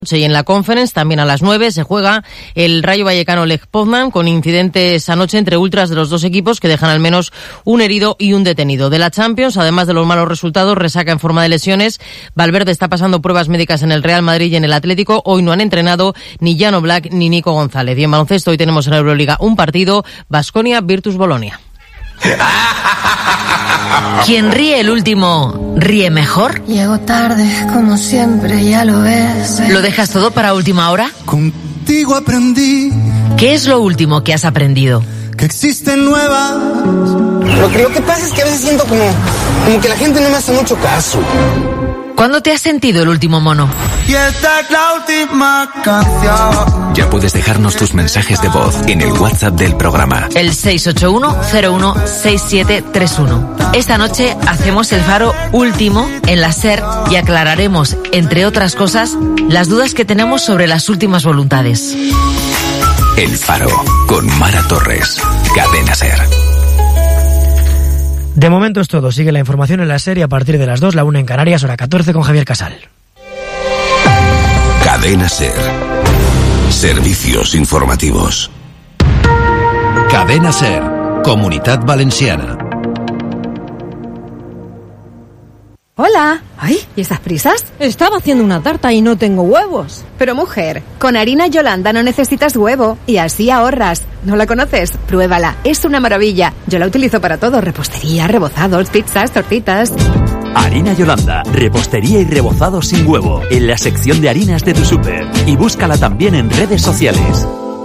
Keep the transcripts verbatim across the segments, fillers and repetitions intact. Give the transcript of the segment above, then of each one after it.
Y en la Conference, también a las nueve, se juega el Rayo Vallecano-Lech Poznan, con incidentes anoche entre ultras de los dos equipos que dejan al menos un herido y un detenido. De la Champions, además de los malos resultados, resaca en forma de lesiones. Valverde está pasando pruebas médicas en el Real Madrid y en el Atlético. Hoy no han entrenado ni Jan Oblak ni Nico González. Y en baloncesto hoy tenemos en Euroliga un partido, Baskonia Virtus Bolonia. Quien ríe el último, ríe mejor. Llego tarde, como siempre, ya lo ves. ¿Lo dejas todo para última hora? Contigo aprendí. ¿Qué es lo último que has aprendido? Que existen nuevas. Lo que, lo que pasa es que a veces siento como, como que la gente no me hace mucho caso. ¿Cuándo te has sentido el último mono? Y esta es la última canción. Ya puedes dejarnos tus mensajes de voz en el WhatsApp del programa. El seis ocho uno cero uno seis siete tres uno. Esta noche hacemos el faro último en la SER y aclararemos, entre otras cosas, las dudas que tenemos sobre las últimas voluntades. El Faro, con Mara Torres. Cadena SER. De momento es todo. Sigue la información en la serie a partir de las dos, la una en Canarias, hora catorce, con Javier Casal. Cadena SER. Servicios informativos. Cadena SER. Comunitat Valenciana. Hola. Ay, ¿y esas prisas? Estaba haciendo una tarta y no tengo huevos. Pero mujer, con harina Yolanda no necesitas huevo y así ahorras. ¿No la conoces? Pruébala, es una maravilla. Yo la utilizo para todo, repostería, rebozados, pizzas, tortitas. Harina Yolanda, repostería y rebozado sin huevo, en la sección de harinas de tu súper. Y búscala también en redes sociales.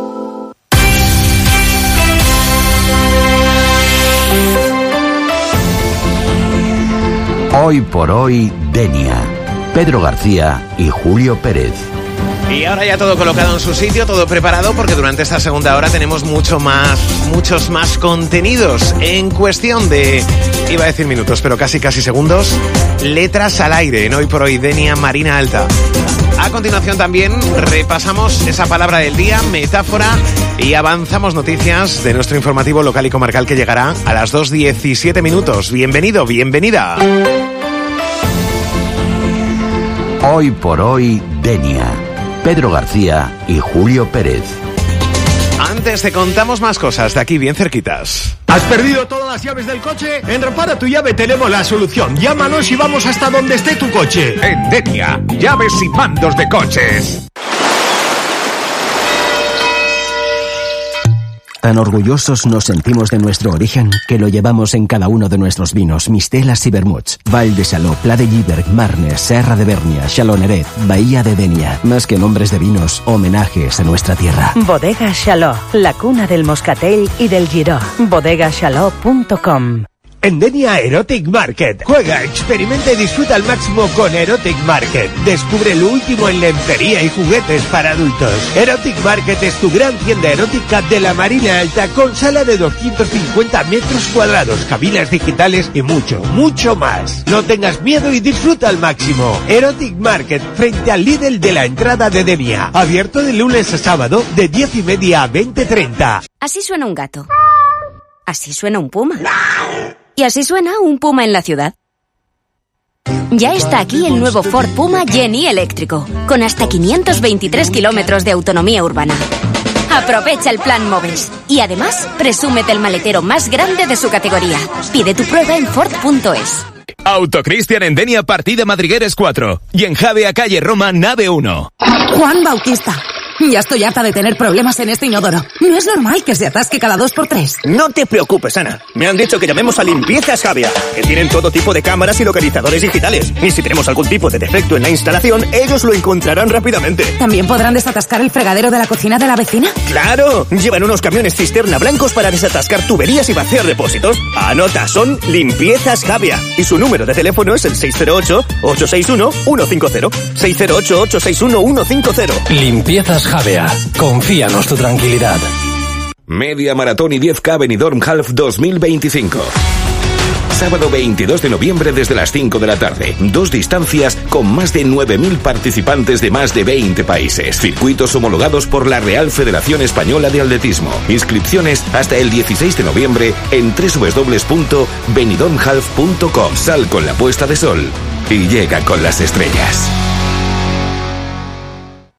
Hoy por hoy, Denia, Pedro García y Julio Pérez. Y ahora ya todo colocado en su sitio, todo preparado, porque durante esta segunda hora tenemos mucho más, muchos más contenidos. En cuestión de, iba a decir minutos, pero casi casi segundos, letras al aire en Hoy por Hoy, Denia Marina Alta. A continuación también repasamos esa palabra del día, metáfora, y avanzamos noticias de nuestro informativo local y comarcal que llegará a las dos diecisiete minutos. Bienvenido, bienvenida. Hoy por Hoy, Denia, Pedro García y Julio Pérez. Antes te contamos más cosas de aquí bien cerquitas. ¿Has perdido todas las llaves del coche? En Repara tu Llave tenemos la solución. Llámanos y vamos hasta donde esté tu coche. En Denia, llaves y mandos de coches. Tan orgullosos nos sentimos de nuestro origen que lo llevamos en cada uno de nuestros vinos, mistelas y vermuts. Val de Saló, Pla de Lliberg, Marnes, Serra de Bernia, Xaloneret, Bahía de Denia. Más que nombres de vinos, homenajes a nuestra tierra. Bodega Xaló, la cuna del moscatel y del giró. bodega xaló punto com. En Denia Erotic Market. Juega, experimenta y disfruta al máximo con Erotic Market. Descubre lo último en lencería y juguetes para adultos. Erotic Market es tu gran tienda erótica de la Marina Alta, con sala de doscientos cincuenta metros cuadrados, cabinas digitales y mucho, mucho más. No tengas miedo y disfruta al máximo. Erotic Market, frente al Lidl de la entrada de Denia. Abierto de lunes a sábado, de diez y media a veinte treinta. Así suena un gato. Así suena un puma. Y así suena un Puma en la ciudad. Ya está aquí el nuevo Ford Puma Jenny eléctrico, con hasta quinientos veintitrés kilómetros de autonomía urbana. Aprovecha el plan Moves y además presúmete el maletero más grande de su categoría. Pide tu prueba en Ford punto es. Autocristian en Denia, partida Madrigueres cuatro. Y en Javea, calle Roma, nave uno. Juan Bautista. Ya estoy harta de tener problemas en este inodoro. No es normal que se atasque cada dos por tres. No te preocupes, Ana. Me han dicho que llamemos a Limpiezas Javea, que tienen todo tipo de cámaras y localizadores digitales. Y si tenemos algún tipo de defecto en la instalación, ellos lo encontrarán rápidamente. ¿También podrán desatascar el fregadero de la cocina de la vecina? ¡Claro! Llevan unos camiones cisterna blancos para desatascar tuberías y vaciar depósitos. Anota, son Limpiezas Javea. Y su número de teléfono es el seis cero ocho, ocho seis uno, uno cinco cero. seis cero ocho, ocho seis uno, uno cinco cero. Limpiezas Javea. Confíanos tu tranquilidad. Media Maratón y diez K Benidorm Half dos mil veinticinco. Sábado veintidós de noviembre desde las cinco de la tarde. Dos distancias con más de nueve mil participantes de más de veinte países. Circuitos homologados por la Real Federación Española de Atletismo. Inscripciones hasta el dieciséis de noviembre en doble u doble u doble u punto benidorm half punto com. Sal con la puesta de sol y llega con las estrellas.